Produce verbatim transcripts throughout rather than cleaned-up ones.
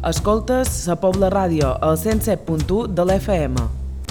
Escoltes La Pobla Ràdio, al cent set punt u de l'F M.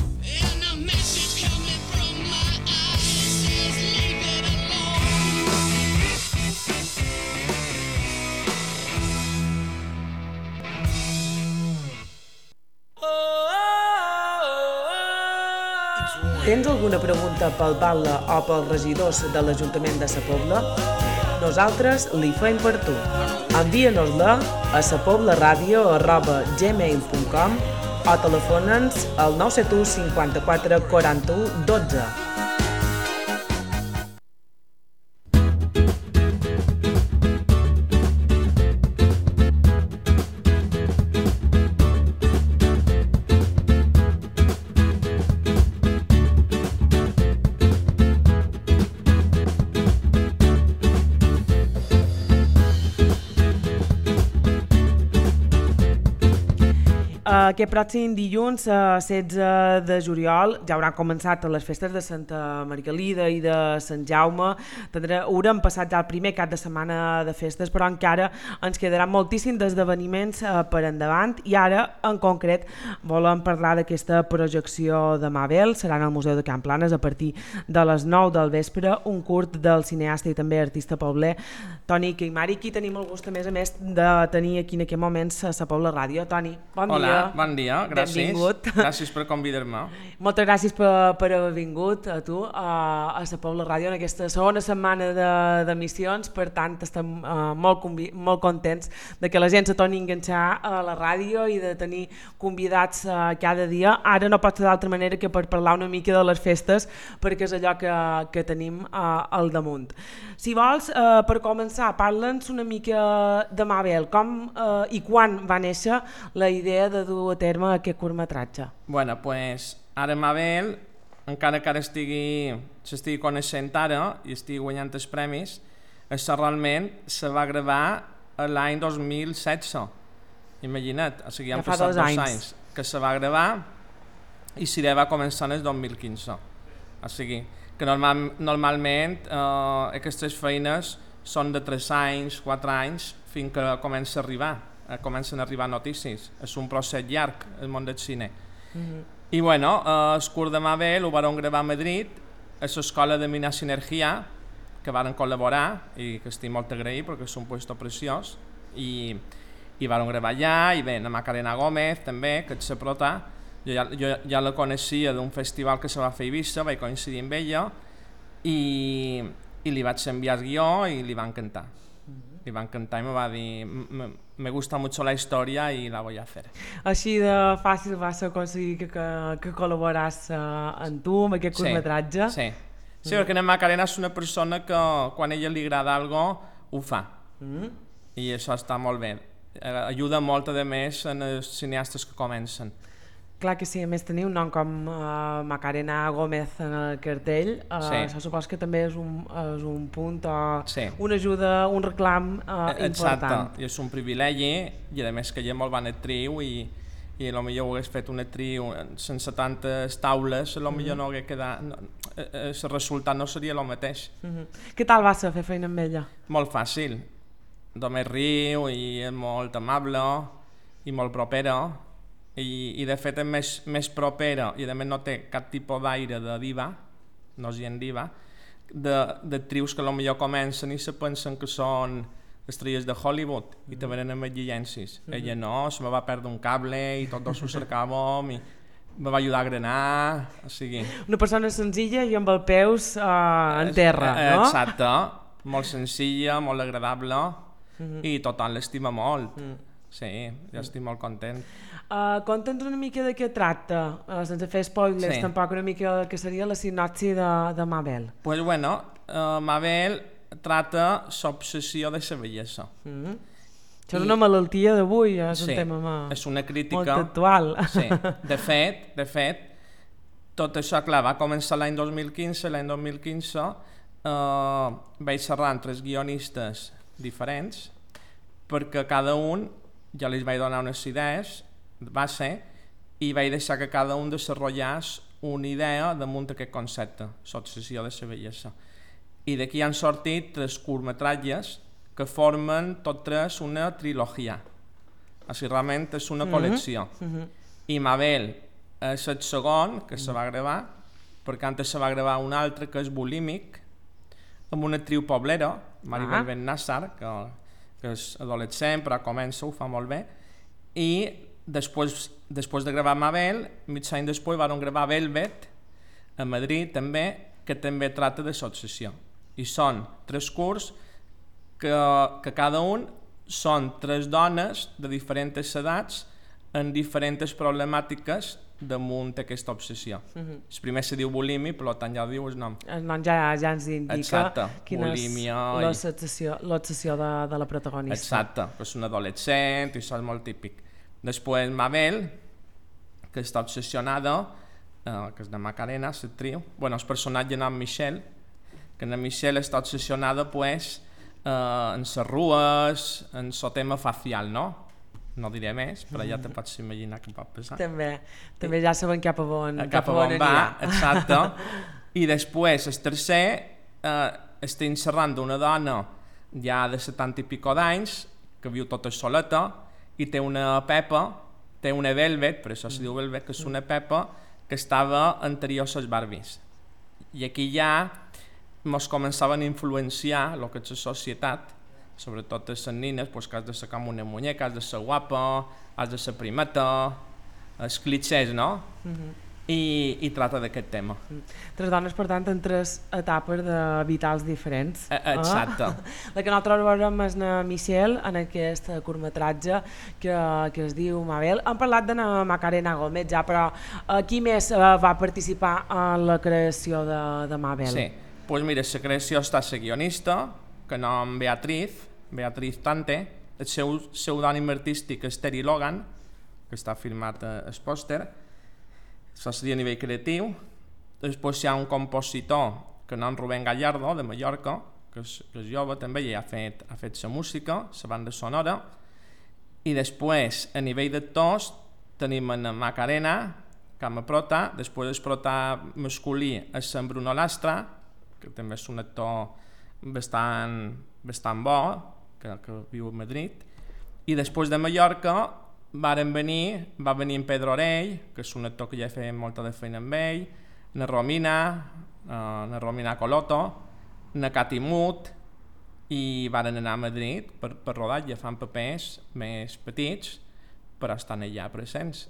Tens alguna pregunta pel batlle o pels regidors de l'Ajuntament de Sa Pobla? Nosaltres li fem per tu. Envia-nos-la a sapoblaradio arroba gmail punt com o telefona'ns al nou set u cinquanta-quatre quaranta-u dotze. Aquest pròxim dilluns, setze de juliol, ja hauran començat les festes de Santa Margalida i de Sant Jaume. Tindrà, haurem passat ja el primer cap de setmana de festes, però encara ens quedaran moltíssims d'esdeveniments per endavant, i ara, en concret, volem parlar d'aquesta projecció de Mabel. Serà en el Museu de Can Planes a partir de les nou del vespre, un curt del cineasta i també artista pobler Toni Queimari, qui tenim el gust, a més a més, de tenir aquí en aquests moments a Sa Pobla Ràdio. Toni, bon Hola, dia. bon dia, gràcies. Benvingut. Gràcies per convidar-me. Moltes gràcies per, per haver vingut a tu a, a Sa Pobla Ràdio en aquesta segona setmana d'emissions. Per tant, estem uh, molt, convi molt contents de que la gent se torni a enganxar a la ràdio i de tenir convidats uh, cada dia. Ara no pot ser d'altra manera que per parlar una mica de les festes, perquè és allò que, que tenim uh, al damunt. Si vols, uh, per començar, parla'ns una mica de Mabel. Com uh, i quan va néixer la idea de dur a terme aquest curtmetratge? Bueno, pues, ara Mabel, encara que ara estigui, s'estigui coneixent ara i estigui guanyant els premis, això realment se va gravar l'any dos mil setze. Imagina't, o sigui, han ja fa passat dos dos anys. anys que se va gravar i Sirè va començar en el dos mil quinze. O sigui, que normal, normalment eh, aquestes feines són de tres anys, quatre anys, fins que comença a arribar. comencen a arribar notícies. És un procés llarg, el món del cine. Mm-hmm. I bueno, eh, el curt de Mabel ho van gravar a Madrid, a l'escola de Mina Sinergia, que van col·laborar i que estic molt agraït perquè és un puesto preciós, i, i van gravar allà. I bé, la Macarena Gómez també, que és la prota, jo ja, jo ja la coneixia d'un festival que se va fer a Eivissa, vaig coincidir amb ella i, i li vaig enviar el guió i li va encantar. Li va encantar i me va dir me gusta mucho la història i la voy a hacer. Així de fàcil va ser aconseguir que, que, que col·laboràs uh, en tu amb aquest curtmetratge? Sí, sí. sí mm. perquè la Macarena és una persona que quan a ella li agrada algo ho fa, mm. i això està molt bé. Eh, ajuda molt a més en els cineastes que comencen. Clar que sí, a més tenir un nom com uh, Macarena Gómez en el cartell, uh, sí. Això supos que també és un, és un punt o sí. una ajuda, un reclam uh, important. Exacte, i és un privilegi, i a més que ella és molt bona actriu i, i potser ho hagués fet una actriu sense tantes taules, potser mm-hmm. no hagués quedat, no, el resultat no seria el mateix. Mm-hmm. Què tal va ser fer feina amb ella? Molt fàcil, només riu i és molt amable i molt propera. I, i de fet és més, més propera i a més no té cap tipus d'aire de diva, no és gent diva, d'actrius que potser comencen i se pensen que són estrelles de Hollywood i te venen amb exigències. Mm-hmm. Ella no, se me va perdre un cable i tot dos ho cercàvem i me va ajudar a granar, o sigui... Una persona senzilla i amb els peus uh, en terra, eh, no? Exacte, molt senzilla, molt agradable, mm-hmm. i tothom l'estima molt. Mm. Sí, jo estic molt content. Uh, Conta'ns una mica de què tracta, uh, sense fer spoilers, sí. Tampoc una mica que seria la sinopsi de, de Mabel. Pues bueno, uh, Mabel trata l'obsessió de la bellesa. Mm-hmm. Això és una malaltia d'avui, és sí, un tema ma... és una crítica molt actual. Sí. De fet, de fet, tot això, clar, va començar l'any dos mil quinze, l'any dos mil quinze uh, vaig xerrar amb tres guionistes diferents, perquè cada un ja li vaig donar unes idees base i vaig deixar que cada un desenvolupés una idea damunt d'aquest concepte, l'obsessió de la bellesa. I d'aquí han sortit tres curtmetratges que formen tots tres una trilogia. o sigui, realment és una col·lecció. Mm-hmm. I Mabel és el segon que se va gravar, perquè antes se va gravar un altre que és Bulímic, amb una actriu poblera, Maribel ah. Ben Nassar, que, que és adolescent però comença, ho fa molt bé, i després, després de gravar Mabel, mig any després van gravar Velvet a Madrid també, que també tracta de l'obsessió. I són tres curts que, que cada un són tres dones de diferents edats en diferents problemàtiques damunt aquesta obsessió. Uh-huh. El primer se diu bulimi, per tant ja diu el nom. El nom ja, ja ens indica Exacte. Quina Bulímia és l'obsessió de, de la protagonista. Exacte, que és un adolescent i això és molt típic. Després Mabel, que està obsessionada, eh, que és de Macarena, l'actriu, bueno, el personatge nom Michelle, que en Michelle està obsessionada pues, eh, en les rues, en el tema facial, no? No diré més, però ja te pots imaginar què pot passar. També, també ja sabem cap a on, cap cap a on, on va, exacte. I després, el tercer, eh, estic xerrant d'una dona ja de setanta i pico d'anys, que viu tota soleta, i té una Pepa, té una Velvet, per això se diu Velvet, que és una Pepa que estava anterior a les Barbies. I aquí ja ens començaven a influenciar el que és la societat, sobretot a les nines, pues, que has de ser com una muñeca, has de ser guapa, has de ser primeta, els clichés, no? Uh-huh. I, i trata d'aquest tema. Tres dones, per tant, en tres etapes de vitals diferents. Eh, exacte. Ah? La que nosaltres veurem és na Michelle, en aquest curtmetratge que, que es diu Mabel. Hem parlat de na Macarena Gómez ja, però uh, qui més uh, va participar en la creació de, de Mabel? Sí, doncs pues mira, la creació està la guionista, que nom Beatriz, Beatriz Tante, el seu pseudònim artístic és Terry Logan, que està firmat al pòster, això seria a nivell creatiu. Després hi ha un compositor que nom Rubén Gallardo, de Mallorca, que és, que és jove també, i ha fet, ha fet la música, la banda sonora, i després a nivell d'actors tenim en Macarena, com a prota, després el prota masculí és en Bruno Lastra, que també és un actor bastant, bastant bo, que, que viu a Madrid, i després de Mallorca varen venir, va venir en Pedro Orell, que és un actor que ja he fet molta de feina amb ell, na Romina, na Romina Coloto, na Cati Mut, i varen anar a Madrid per, per rodar, ja fan papers més petits, però estan allà presents.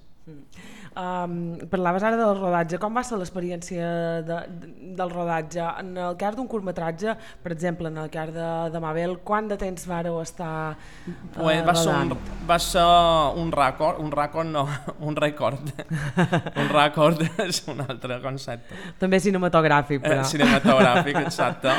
Um, parlaves ara del rodatge. Com va ser l'experiència de, de, del rodatge? En el cas d'un curtmetratge, per exemple, en el cas de, de Mabel, quant de temps vareu estar uh, pues va rodant? Ser un, va ser un rècord, un rècord no, un rècord. Un rècord és un altre concepte. També cinematogràfic, però. Eh, cinematogràfic, exacte.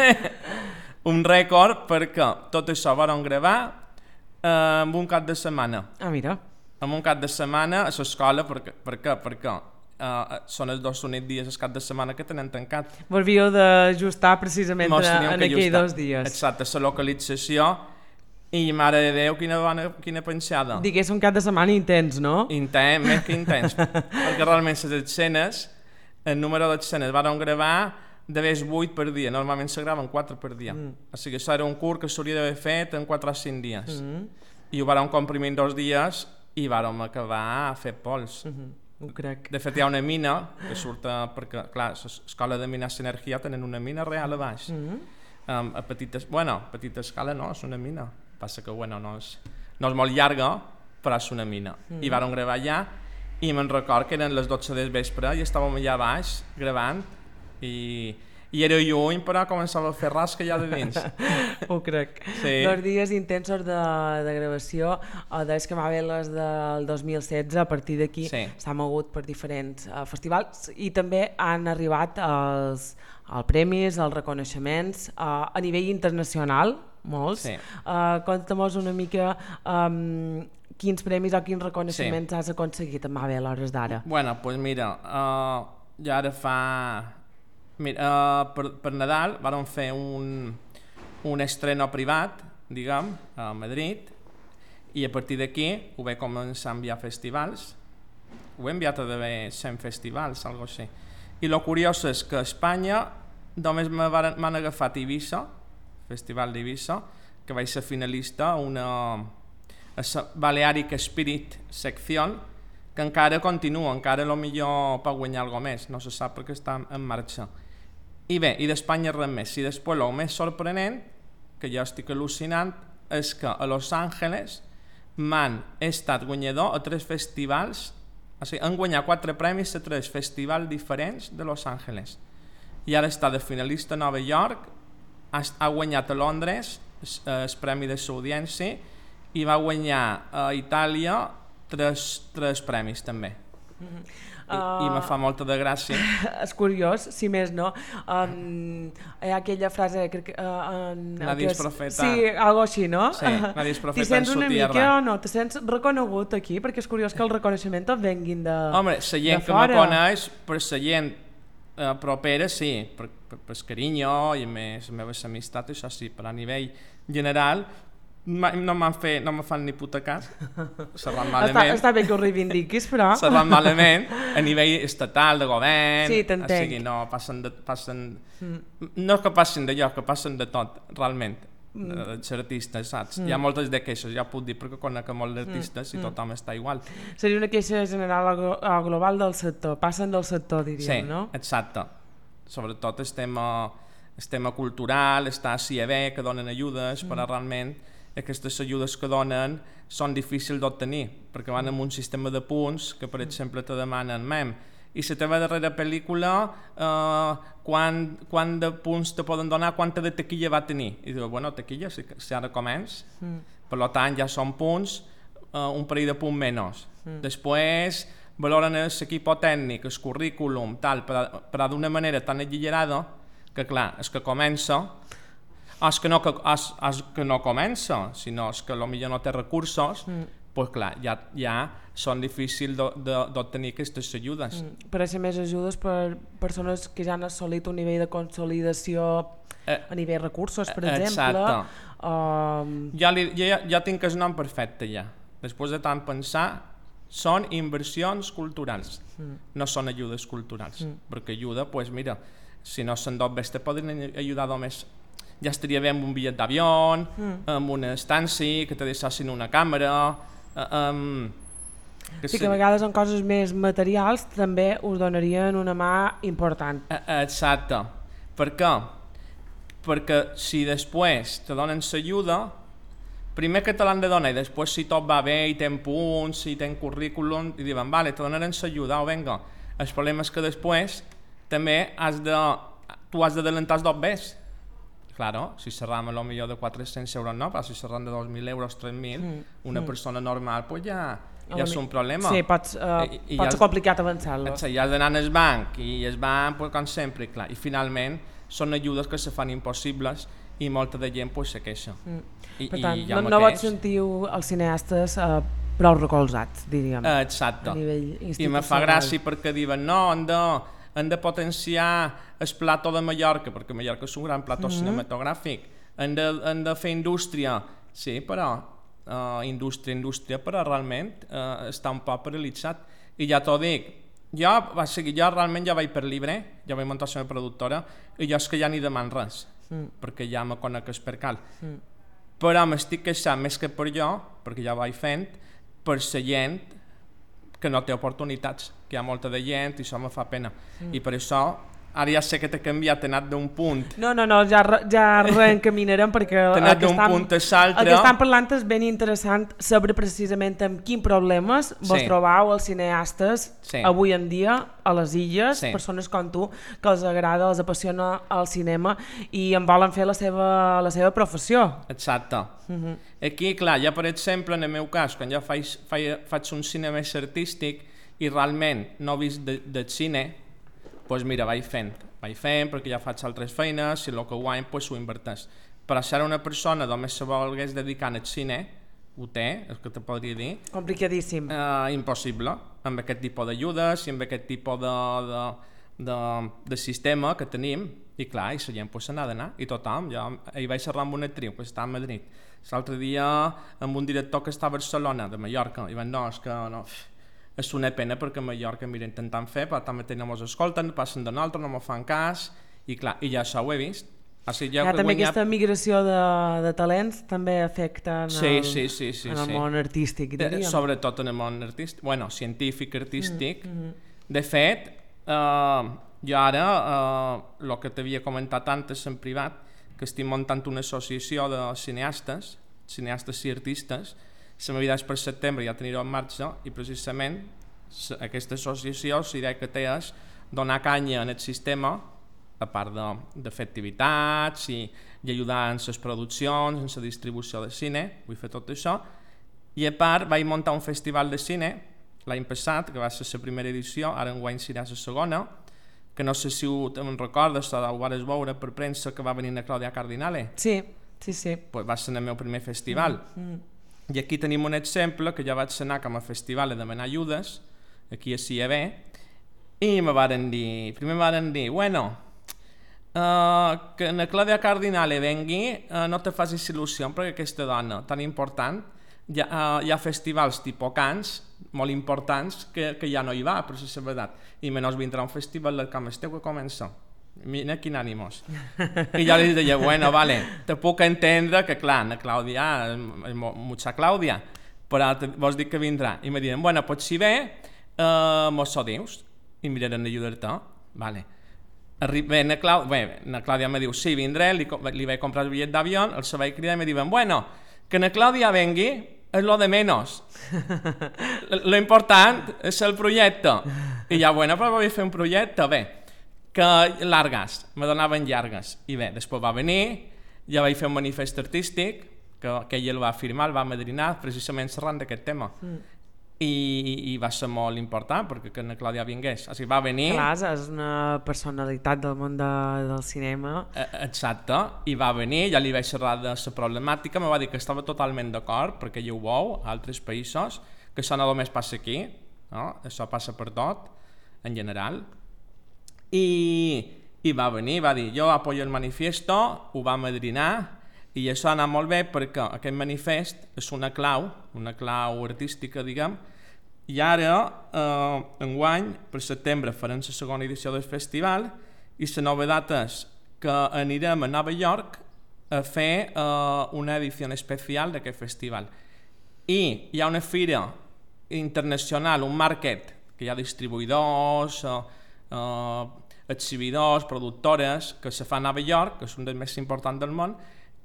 Un rècord perquè tot això vam gravar eh, en un cap de setmana. Ah, mira. En un cap de setmana a l'escola, per, per què? Perquè uh, són els dos únics dies el cap de setmana que tenen tancat. Vos havíeu d'ajustar precisament en, en aquells dos dies. Exacte, la localització, i mare de Déu, quina, bona, quina pensada. Digués un cap de setmana intens, no? Intens, més que intens, perquè realment les escenes, el número d'escenes van gravar de vegades vuit per dia, normalment se graven quatre per dia. Mm. O sigui, això era un curt que s'hauria d'haver fet en quatre o cinc dies. Mm. I ho van comprimir en dos dies, i vàrem acabar a fer pols. Uh-huh. Ho crec. De fet, hi ha una mina que surt, perquè, clar, l'escola de Minas Energia tenen una mina real a baix. Uh-huh. um, a petita, bueno, a petita escala no, és una mina. Passa que, bueno, no és, no és molt llarga, però és una mina. Uh-huh. I vàrem gravar allà, i me'n record que eren les dotze del vespre, i estàvem allà baix, gravant, i... I era lluny, però començava a fer rasca allà de dins. Ho crec. Sí. Dos dies intensos de, de gravació, uh, des que Mabel és del dos mil setze, a partir d'aquí s'ha sí. mogut per diferents uh, festivals, i també han arribat els, els premis, els reconeixements uh, a nivell internacional, molts. Sí. Uh, Conta-mos una mica um, quins premis o quins reconeixements sí. has aconseguit amb Mabel a hores d'ara. Bueno, doncs pues mira, uh, ja ara fa... Mira, uh, per, per Nadal vam fer un, un estreno privat, diguem, a Madrid, i a partir d'aquí ho vaig començar a enviar a festivals, ho he enviat a d'haver cent festivals, algo així. I el curiós és que a Espanya només m'han agafat Eivissa, Festival d'Eivissa, que vaig ser finalista a una, la Balearic Spirit Sección, que encara continua, encara a lo millor pot guanyar alguna més, no se sap perquè està en marxa. I bé, i d'Espanya res més. I després el més sorprenent, que jo estic al·lucinant, és que a Los Angeles m'han estat guanyador a tres festivals, o sigui, han guanyat quatre premis a tres festivals diferents de Los Angeles. I ara està de finalista a Nova York, ha, ha guanyat a Londres el premi de l'audiència i va guanyar a Itàlia tres, tres premis també. Mm-hmm. I, uh, i me fa molta de gràcia. És curiós, si més no. Um, hi ha aquella frase... Crec, uh, nadie és profeta. Sí, algo així, no? Sí, nadie és profeta en su tierra. T'hi sents una mica o no? Te sents reconegut aquí? Perquè és curiós que el reconeixement et venguin de fora. Home, la gent que me coneix, per la gent uh, propera, sí, per, per, per el carinyo i les meves amistats, això sí, però a nivell general no m'han fet, no me fan ni puta cas, se van malament. Està, està bé que ho reivindiquis, però... Se van malament a nivell estatal, de govern, sí, t'entenc. O sigui, no, passen de, passen... Mm. No que passin d'allò, que passen de tot, realment, mm. els artistes, saps? Mm. Hi ha moltes de queixes, ja puc dir, perquè conec molts artistes mm. i tothom està igual. Seria una queixa general global del sector, passen del sector, diríem, sí, no? Sí, exacte. Sobretot el tema, el tema cultural, està a C I E B, que donen ajudes, mm. però realment aquestes ajudes que donen són difícils d'obtenir, perquè van amb un sistema de punts que, per exemple, te demanen mem, i la teva darrera pel·lícula eh, quant, quant de punts te poden donar, quanta de taquilla va tenir? I diu, bueno, taquilla, si, si ara comença, mm. per tant ja són punts, eh, un parell de punts menys. Mm. Després valoren l'equip tècnic, el currículum, tal, però, però d'una manera tan exagerada que, clar, és que comença... És que, no, que, és, és que no comença, sinó és que potser no té recursos, mm. pues clar, ja, ja són difícils d'obtenir aquestes ajudes. Mm. Per això més ajudes per persones que ja han assolit un nivell de consolidació eh, a nivell recursos, per exemple. Exacte. Um... Ja, li, ja, ja tinc el nom perfecte ja. Després de tant pensar, són inversions culturals, mm. no són ajudes culturals, mm. perquè ajuda, pues mira, si no se'n dot bé, te poden ajudar només. Ja estaria bé amb un bitllet d'avió, mm. amb una estància, que te deixessin una càmera... Um, que sí, que a vegades en coses més materials també us donarien una mà important. Exacte. Per què? Perquè si després te donen l'ajuda, primer que te l'han de donar i després si tot va bé i ten punts, si ten currículum, i diuen, vale, te donaran l'ajuda, o venga. El problema és que després també has de, tu has d'adelantar els dos bés. Claro, si cerramos lo millor de quatre-cents euros no, però si cerram de dos mil euros, tres mil, mm. una mm. persona normal pues ja, ja és un problema. Sí, pots, uh, I, i pot ser complicat avançar-lo. Sí, ja has d'anar al banc i el banc, pues, com sempre, clar. I finalment són ajudes que se fan impossibles i molta de gent pues, se queixa. Mm. I, per tant, i ja no, no vos sentiu els cineastes uh, prou recolzats, diríem, uh, exacte. A nivell institucional. I me fa gràcia perquè diuen, no, han de... han de potenciar el plató de Mallorca, perquè Mallorca és un gran plató mm-hmm. cinematogràfic, han de, han de fer indústria, sí, però uh, indústria, indústria, però realment uh, està un poc paralitzat. I ja t'ho dic, jo, va seguir, jo realment ja vaig per libre, ja vaig muntar la meva productora, i jo és que ja ni deman res, mm. perquè ja me conec el percal. Mm. Però m'estic queixant més que per jo, perquè ja vaig fent, per la gent que no té oportunitats, que hi ha molta de gent i això me fa pena. Mm. I per això, ara ja sé que t'he canviat, t'he anat d'un punt. No, no, no, ja, ja reencaminarem perquè t'he anat d'un punt a l'altre. El que estan parlant és ben interessant saber precisament amb quins problemes sí. vos trobau els cineastes sí. avui en dia a les illes, sí. persones com tu, que els agrada, els apassiona el cinema i en volen fer la seva, la seva professió. Exacte. Uh-huh. Aquí, clar, ja per exemple, en el meu cas, quan jo faig, faig, faig un cine més artístic i realment no he vist de, de cine, doncs mira, vaig fent, vaig fent perquè ja faig altres feines i el que guany doncs ho inverteix. Però si ara una persona només se volgués dedicar al cine, ho té, el que te podria dir. Complicadíssim. Eh, impossible, amb aquest tipus d'ajudes i amb aquest tipus de, de, de, de sistema que tenim. I clar, i la gent pues, se n'ha d'anar, i tothom. Jo ahir vaig xerrar amb una actriu que està a Madrid. L'altre dia amb un director que està a Barcelona, de Mallorca, i van, no, és que no, és una pena perquè a Mallorca mira, intentant fer, però també no mos escolten, passen d'un altre, no m'ho fan cas, i clar, i ja això ho he vist. O sigui, ja, també guanyat... aquesta migració de, de talents també afecta en, sí, el, sí, sí, sí, en el sí. món artístic, diríem. Sobretot en el món artístic, bueno, científic, artístic. Mm, mm. De fet, eh, jo ara, el eh, que t'havia comentat antes en privat, que estic muntant una associació de cineastes, cineastes i artistes, la meva idea és per setembre ja tenir-ho en marxa i precisament aquesta associació l'idea que té és donar canya en el sistema, a part de, de fer activitats i, i ajudar en les produccions, en la distribució de cine, vull fer tot això, i a part vaig muntar un festival de cine l'any passat, que va ser la primera edició, ara enguany serà la segona, que no sé si ho te'n recordes, ho vas veure per premsa que va venir la Clàudia Cardinale. Sí, sí, sí. Pues va ser el meu primer festival. Mm, mm. I aquí tenim un exemple que ja vaig anar com a festival a demanar ajudes, aquí a C I A B, i me varen dir, primer me varen dir, bueno, uh, que la Clàudia Cardinale vengui, uh, no te facis il·lusió, perquè aquesta dona tan important, hi ha, uh, hi ha festivals tipus Cans, molt importants, que, que ja no hi va, per la veritat, i menys vindrà un festival del Camp Esteu que comença. Mira quin ànimos. I jo li deia, bueno, vale, te puc entendre que, clar, la Clàudia, és mucha Clàudia, però vols dir que vindrà. I me diuen, bueno, pues si ve, eh, mos ho dius, i mirarem d'ajudar-te. Vale. Bé, la Clàudia, bé, la Clàudia me diu, sí, vindré, li, li vaig comprar el bitllet d'avió, el se vaig cridar i me diuen, bueno, que la Clàudia vengui és lo de menos. Lo important és el projecte. I ja, bueno, però vaig fer un projecte, bé, que largues, me donaven llargues. I bé, després va venir, ja vaig fer un manifest artístic, que, que ell el va firmar, el va madrinar, precisament xerrant d'aquest tema. Mm. I, i va ser molt important, perquè que la Clàudia vingués. O sigui, va venir... Clar, és una personalitat del món de, del cinema. Exacte, i va venir, ja li vaig xerrar de la problemàtica, me va dir que estava totalment d'acord, perquè ja ho veu a altres països, que això no només passa aquí, no? Això passa per tot, en general. I, i va venir, va dir, jo apoyo el manifiesto, ho va madrinar, i això ha anat molt bé perquè aquest manifest és una clau, una clau artística, diguem, i ara, eh, enguany, per setembre, farem la segona edició del festival, i la novedat és que anirem a Nova York a fer eh, una edició especial d'aquest festival. I hi ha una fira internacional, un market, que hi ha distribuïdors, eh, Uh, exhibidors, productores que se fa a Nova York, que és un dels més importants del món,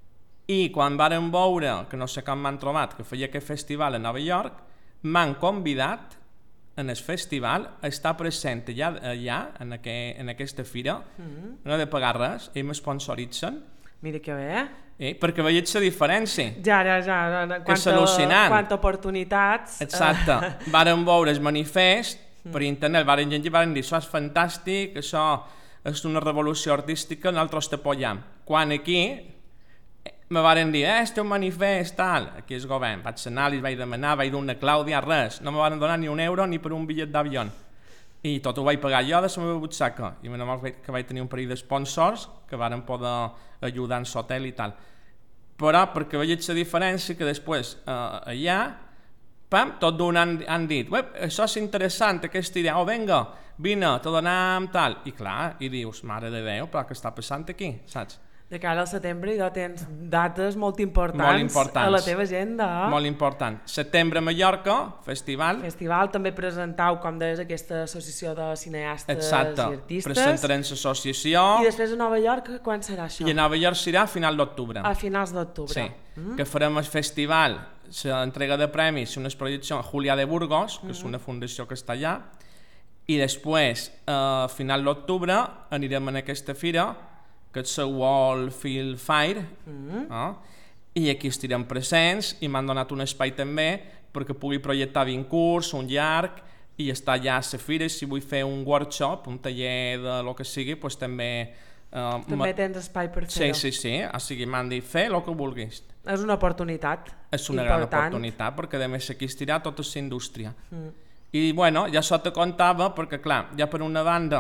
i quan varen veure, que no sé com m'han trobat, que feia aquest festival a Nova York, m'han convidat en el festival a estar present allà, allà en, aqu en aquesta fira, mm-hmm. No he de pagar res, ells m'esponsoritzen. Mira que bé. Eh? Perquè veig la diferència. Ja, ja, ja. Quanta, que és al·lucinant. Quanta oportunitats. Exacte. Varen veure el manifest, per internet, varen llegir, varen dir, això és fantàstic, això és una revolució artística, nosaltres t'apoyam. Quan aquí me varen dir, eh, este és un manifest, tal, aquí és govern, vaig anar, li vaig demanar, vaig dir una Clàudia, res, no me varen donar ni un euro ni per un bitllet d'avió. I tot ho vaig pagar jo de la meva butxaca, i menys mal que vaig tenir un parell d'esponsors que varen poder ajudar en l'hotel i tal. Però perquè veig la diferència que després eh, allà pam, tot d'un han, han dit, això és interessant, aquesta idea, oh, venga, vine, te donem tal, i clar, i dius, mare de Déu, però què està passant aquí, saps? De cara al setembre ja tens dates molt importants, molt importants a la teva agenda. Molt important. Setembre a Mallorca, festival. Festival, també presentau, com deies, aquesta associació de cineastes Exacte. I artistes. Presentarem l'associació. I després a Nova York, quan serà això? I a Nova York serà a final d'octubre. A finals d'octubre. Sí, mm. que farem el festival, l'entrega de premis, una projecció a Julià de Burgos, que mm. és una fundació que està allà, i després, a final d'octubre, anirem a aquesta fira, que és la World Film Fair, mm. no? I aquí estirem presents, i m'han donat un espai també perquè pugui projectar vint curs, un llarg, i estar allà a la fira, i si vull fer un workshop, un taller de lo que sigui, doncs també... Uh, també tens espai per fer-ho. Sí, sí, sí, o sigui, m'han dit, fer el que vulguis. És una oportunitat És una important. gran oportunitat, perquè a més aquí estirar tota la indústria. Mm. I bueno, ja això te contava, perquè clar, ja per una banda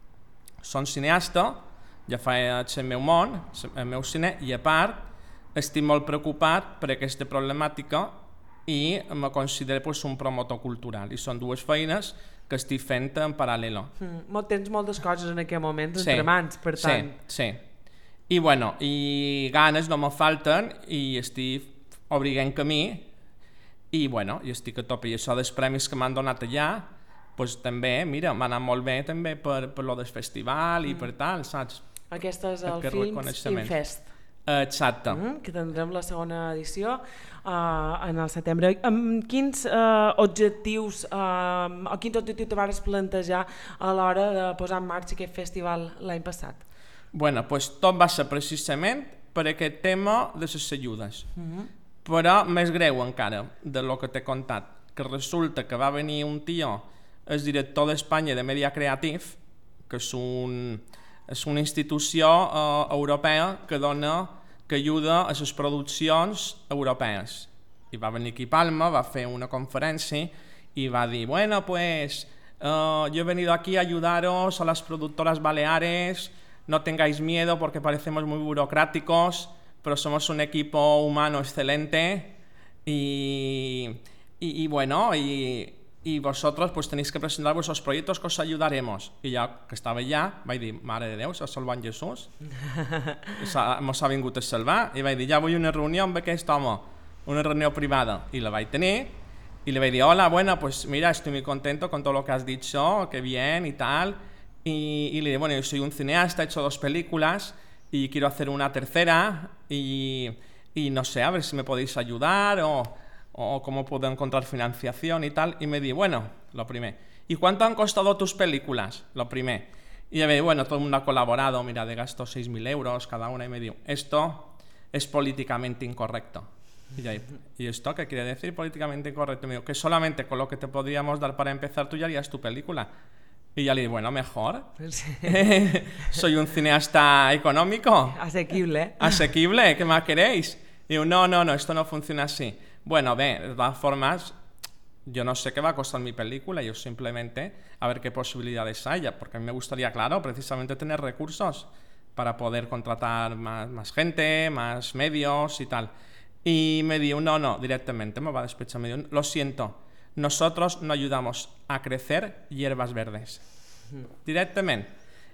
són cineasta, ja faig el meu món, el meu cine, i a part estic molt preocupat per aquesta problemàtica i me considero pues, un promotor cultural, i són dues feines que estic fent en paral·lelo. Mm, tens moltes coses en aquest moment entre sí, mans, per tant. Sí, sí. I, bueno, i ganes no me falten i estic obrint camí i, bueno, i estic a tope. I això dels premis que m'han donat allà, pues, també, mira, m'ha anat molt bé també per, per lo del festival i mm. per tal, saps? Aquest és el Films Infest. Exacte. Mm, que tindrem la segona edició uh, en el setembre. Amb quins uh, objectius uh, o quins objectius te vas plantejar a l'hora de posar en marxa aquest festival l'any passat? Bueno, pues tot va ser precisament per aquest tema de les ajudes. Mm-hmm. Però més greu encara de lo que t'he contat, que resulta que va venir un tio, el director d'Espanya de Media Creative, que és, un, és una institució uh, europea que dona que ajuda a les produccions europees. I va venir aquí a Palma, va fer una conferència i va dir, bueno, pues uh, yo he venido aquí a ayudaros a las productoras baleares, no tengáis miedo porque parecemos muy burocráticos, pero somos un equipo humano excelente y, y, y bueno, y, y vosotros pues tenéis que presentar vuestros proyectos que os ayudaremos. I jo, que estava allà, vaig dir, mare de Déu, s'ha salvat Jesús, mos ha vingut a salvar, i vaig dir, ja vull una reunió amb aquest home, una reunió privada, i la vaig tenir, y le vaig dir, hola, bueno, pues mira, estoy muy contento con todo lo que has dicho, que bien y tal, y, y le digo, bueno, yo soy un cineasta, he hecho dos películas, y quiero hacer una tercera, y, y no sé, a ver si me podéis ayudar, o... o cómo puedo encontrar financiación y tal, y me di, bueno, lo primero, ¿y cuánto han costado tus películas? Lo primero, y me di, bueno, todo el mundo ha colaborado, mira, de gasto seis mil euros cada una, y me di, esto es políticamente incorrecto. Y yo, ¿y esto qué quiere decir políticamente incorrecto? Y me dijo, que solamente con lo que te podríamos dar para empezar tú ya harías tu película. Y ya le dije, bueno, mejor. Sí. Soy un cineasta económico. Asequible. ¿eh? Asequible, ¿qué más queréis? Y digo, no, no, no, esto no funciona así. Bueno, bé, de todas formas, yo no sé qué va a costar mi película, yo simplemente a ver qué posibilidades haya, porque a mí me gustaría, claro, precisamente tener recursos para poder contratar más, más gente, más medios y tal. Y me dijo, no, no, directamente me va a despechar, me dijo, lo siento, nosotros no ayudamos a crecer hierbas verdes. Directamente.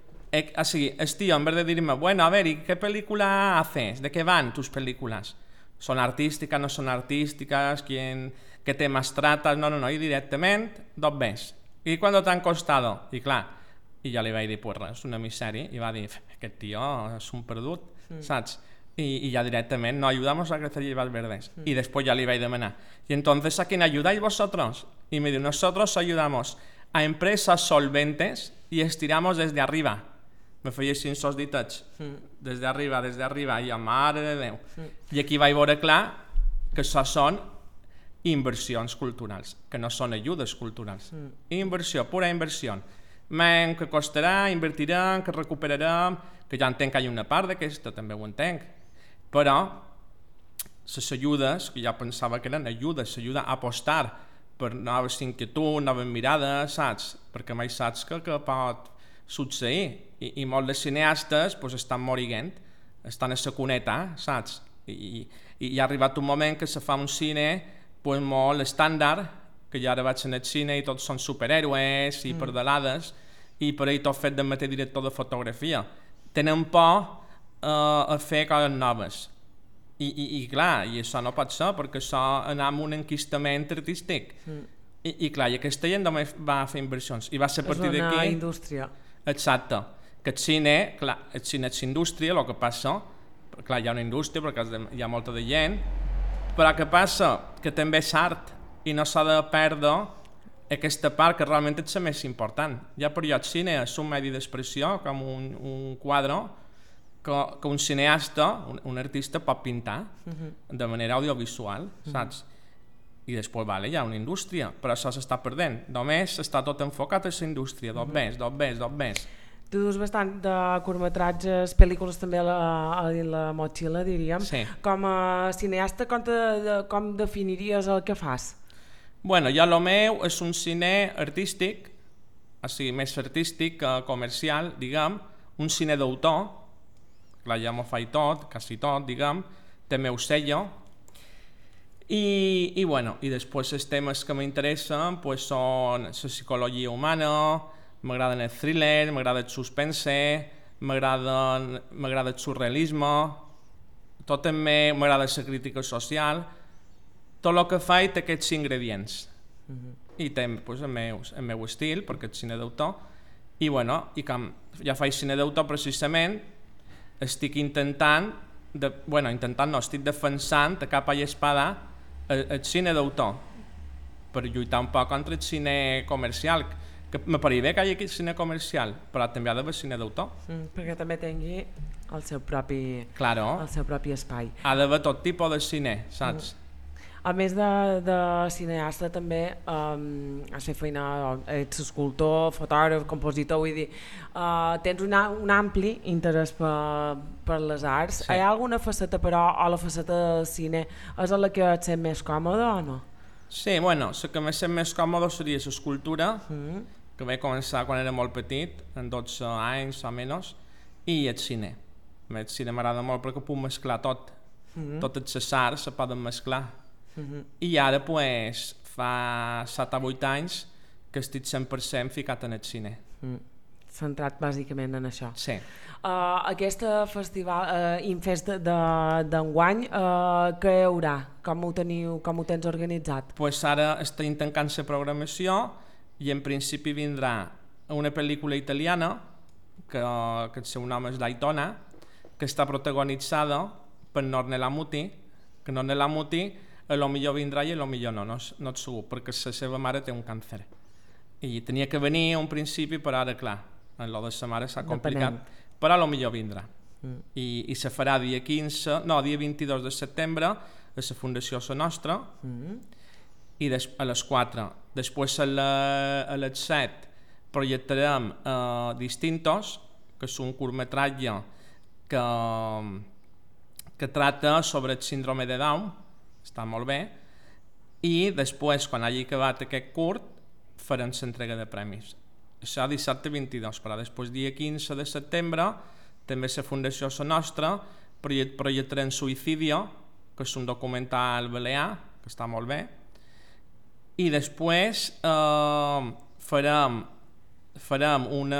Así, el tío, en vez de decirme, bueno, a ver, ¿y qué película haces? ¿De qué van tus películas? ¿Son artísticas, no son artísticas? ¿Quién, ¿Qué temas tratas? No, no, no, y directamente, dos ves. ¿Y cuánto te han costado? Y clar, i ja li vaig dir, pues res, una misèria, i va dir, aquest tio és un perdut, mm. saps? Y, y ya directamente, no ayudamos a crecer hierbas verdes. Mm. Y después ya le iba a demanar, ¿y entonces a quién ayudáis vosotros? Y me dijo, nosotros ayudamos a empresas solventes y estiramos desde arriba. Me feia així sos ditets, mm. des d'arriba, des d'arriba, i a mare de Déu. Mm. I aquí vaig veure clar que això són inversions culturals, que no són ajudes culturals. Mm. Inversió, pura inversió. Men, que costarà, invertirem, que recuperarem, que ja entenc que hi ha una part d'aquesta, també ho entenc. Però les ajudes, que ja pensava que eren ajudes, s'ajuda a apostar per noves inquietuds, noves mirades, saps? Perquè mai saps que, que pot succeir. I, i molts de cineastes pues, estan morint, estan a la cuneta, saps? I, i hi ha arribat un moment que se fa un cine pues, molt estàndard, que jo ara vaig en el cine i tots són superhéroes i mm. pardalades, i per ahir tot fet del mateix director de fotografia. Tenen por uh, a fer coses noves. I, i, i clar, i això no pot ser, perquè això anar amb un enquistament artístic. Mm. I, i clar, i aquesta gent només va fer inversions. I va ser a partir d'aquí... És una indústria. Exacte. Que el cine, clar, el cine és indústria, el que passa, clar, hi ha una indústria perquè hi ha molta de gent, però què passa? Que també és art i no s'ha de perdre aquesta part que realment és la més important. Ja per jo el cine és un medi d'expressió, com un, un quadre que, que un cineasta, un, un artista pot pintar uh-huh. de manera audiovisual, uh-huh. saps? I després, vale, hi ha una indústria, però això s'està perdent. Només està tot enfocat a la indústria, dos uh-huh. més, dos més, dos més. Tu dus bastant de curtmetratges, pel·lícules també a la, a la motxilla, diríem. Sí. Com a cineasta, com, te, de, com definiries el que fas? Bueno, jo el meu és un cine artístic, o sigui, més artístic que comercial, diguem, un cine d'autor, clar, ja m'ho faig tot, quasi tot, diguem, té meu sello, i, i bueno, i després els temes que m'interessen pues, són la psicologia humana, m'agraden el thriller, m'agrada el suspense, m'agrada m'agrada el surrealisme, tot també m'agrada la crítica social, tot el que faig té aquests ingredients. Mm-hmm. I té pues, el, meu, el meu estil, perquè és cine d'autor, i bueno, i com ja faig cine d'autor precisament, estic intentant, de, bueno, intentant no, estic defensant a capa i espada el, el cine d'autor, per lluitar un poc contra el cine comercial, que m'apareix bé que hi hagi cine comercial, però també ha d'haver cine d'autor. Mm, perquè també tingui el seu propi, claro. el seu propi espai. Ha d'haver tot tipus de cine, saps? Mm. A més de, de cineasta també um, has fet feina, ets escultor, fotògraf, compositor, vull dir, uh, tens una, un ampli interès per, per les arts. Sí. Hi ha alguna faceta però, o la faceta del cine, és a la que et sent més còmode o no? Sí, bueno, la que m'he sent més còmode seria l'escultura, mm. que vaig començar quan era molt petit, en dotze anys o menys, i el cine. El cine m'agrada molt perquè puc mesclar tot, mm. totes les arts se poden mesclar. Mm-hmm. I ara pues, fa set o vuit anys que estic cent per cent ficat en el cine. Mm. Centrat bàsicament en això. Sí. Uh, aquesta festival, uh, Infest d'enguany, uh, què hi haurà? Com ho teniu, com ho tens organitzat? Pues ara estem tancant la programació i en principi vindrà una pel·lícula italiana que, que el seu nom és Daytona, que està protagonitzada per Ornella Muti, que Ornella Muti a lo millor vindrà i a lo millor no, no, no et segur, perquè la seva mare té un càncer. I tenia que venir a un principi, però ara, clar, en lo de sa mare s'ha complicat, Depenem. Però a lo millor vindrà. Mm. I, i se farà dia quinze, no, dia vint-i-dos de setembre a la Fundació Sa Nostra, mm. i des, a les quatre. Després a, la, a les set projectarem eh, Distintos, que és un curtmetratge que, que trata sobre el síndrome de Down, està molt bé, i després, quan hagi acabat aquest curt, farem l'entrega de premis. Això dissabte vint-i-dos, però després dia quinze de setembre també la Fundació Sa Nostra projectarem Suïcidio, que és un documental balear, que està molt bé, i després eh, farem, farem una,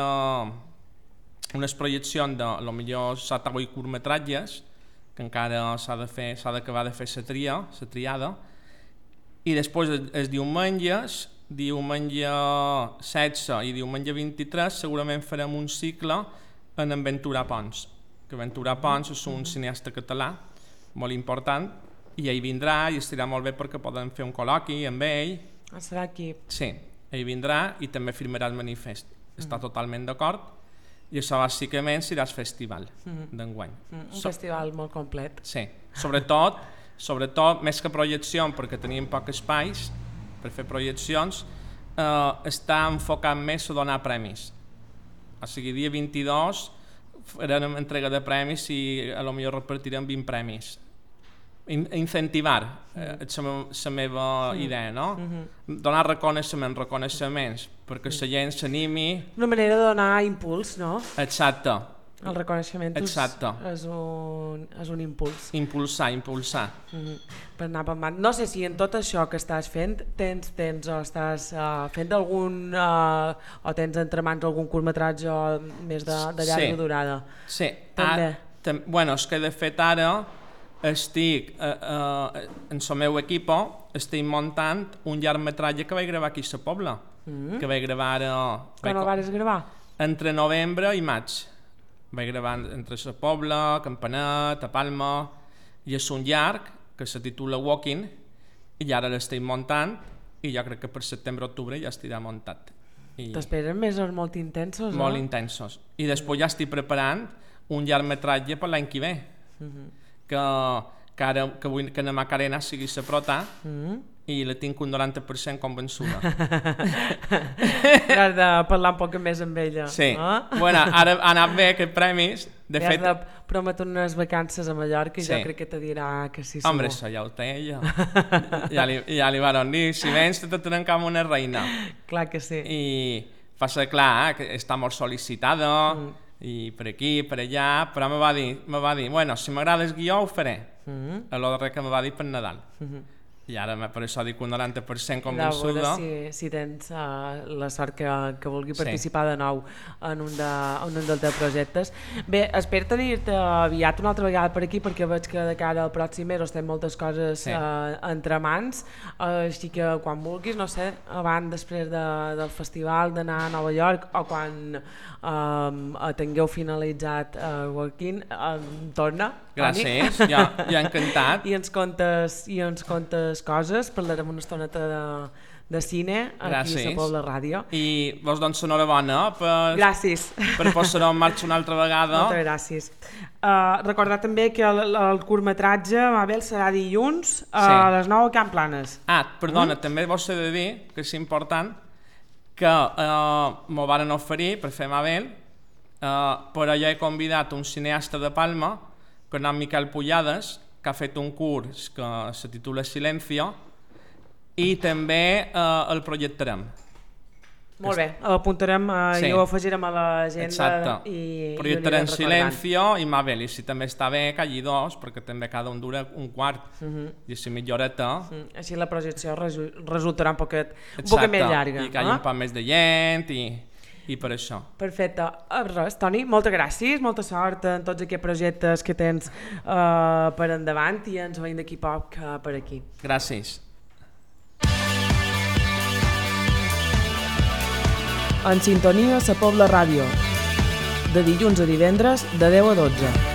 unes projeccions de lo millor set o vuit curtmetratges, que encara s'ha de fer, s'ha d'acabar de fer la tria, la triada, i després els diumenges, diumenge setze i diumenge vint-i-tres, segurament farem un cicle en en Ventura Pons, que Ventura Pons és un cineasta català molt important, i ell vindrà i estarà molt bé perquè podem fer un col·loqui amb ell. Ah, serà aquí? Sí, ell vindrà i també firmarà el manifest. Està totalment d'acord. I això bàsicament serà el festival mm. d'enguany. Mm, un so festival molt complet. Sí, sobretot, sobretot més que projecció, perquè teníem poc espais per fer projeccions, eh, està enfocat més a donar premis. O sigui, dia vint-i-dos farem entrega de premis i a lo millor repartirem vint premis. In incentivar eh, és la meva mm. idea, no? Mm-hmm. Donar reconeixement, reconeixements, perquè la gent s'animi. Una manera de donar impuls, no? Exacte. El reconeixement Exacte. És, un, és un impuls. Impulsar, impulsar. Mm-hmm. Per anar pendant. No sé si en tot això que estàs fent tens, tens o estàs uh, fent algun uh, o tens entre mans algun curtmetratge o més de, de llarga sí. durada. Sí. També. Ah, tam bueno, és que de fet ara estic eh, eh, en el meu equip estic muntant un llargmetratge que vaig gravar aquí a la Pobla, mm. que vaig gravar ara... Quan el vas gravar? Entre novembre i maig. Vaig gravar entre la Pobla, Campanet, a Palma, i és un llarg que se titula Walking, i ara l'estic muntant, i jo crec que per setembre-octubre ja estirà muntat. T'esperen mesos molt intensos, no? Molt intensos. I després ja estic preparant un llargmetratge per l'any que ve. Mm-hmm. que, que ara que vull que la Macarena sigui la prota mm. i la tinc un noranta per cent convençuda. Has de parlar un poc més amb ella. Sí, eh? bueno, ara ha anat bé aquest premis. De I fet... has de prometre unes vacances a Mallorca i sí. Jo crec que te dirà que sí. Hombre, això ja ho té ella. ja, li, ja li van dir, si vens te tractarem com una reina. Clar que sí. I passa clar, eh, que està molt sol·licitada, mm. i per aquí, per allà, però me va dir, me va dir bueno, si m'agrada el guió ho faré. Mm-hmm. A l'hora que me va dir per Nadal. Mm-hmm. i ara per això dic un noranta per cent A veure convençuda. si, si tens uh, la sort que, que vulgui Sí. participar de nou en un, de, en un dels teus projectes. Bé, espero tenir-te aviat una altra vegada per aquí, perquè veig que de cara al pròxim mes estem moltes coses Sí. uh, entre mans, uh, així que quan vulguis, no sé, abans, després de, del festival, d'anar a Nova York, o quan um, tingueu finalitzat uh, Working, um, torna. Gràcies, jo, jo encantat. I ens contes, i ens contes coses, parlarem una estoneta de, de cine aquí Gràcies. a la Pobla Ràdio. I vos dono enhorabona per, Gràcies. per posar-ho en marxa una altra vegada. Moltes gràcies. Uh, recordar també que el, el curtmetratge Mabel serà dilluns uh, Sí. a les nou a Camp Planes. Ah, perdona, mm? també vos he de dir, que és important, que eh, m'ho varen oferir per fer Mabel, eh, però jo he convidat un cineasta de Palma, que és en Miquel Pujades, que ha fet un curs que se titula Silencio, i també eh, el projectarem. Molt bé, apuntarem uh, Sí. i ho afegirem a l'agenda. Exacte. I, Projectarem i Silencio i Mabel, i si també està bé, que allí dos, perquè també cada un dura un quart, uh -huh. i si milloreta... Mm, així la projecció resu resultarà un poquet, un Exacte, poquet més llarga. i que hi hagi eh? un poc més de gent, i, i per això. Perfecte. Uh, res, Toni, moltes gràcies, molta sort en tots aquests projectes que tens uh, per endavant i ens veiem d'aquí poc uh, per aquí. Gràcies. En sintonia, la Pobla Ràdio. De dilluns a divendres, de deu a dotze.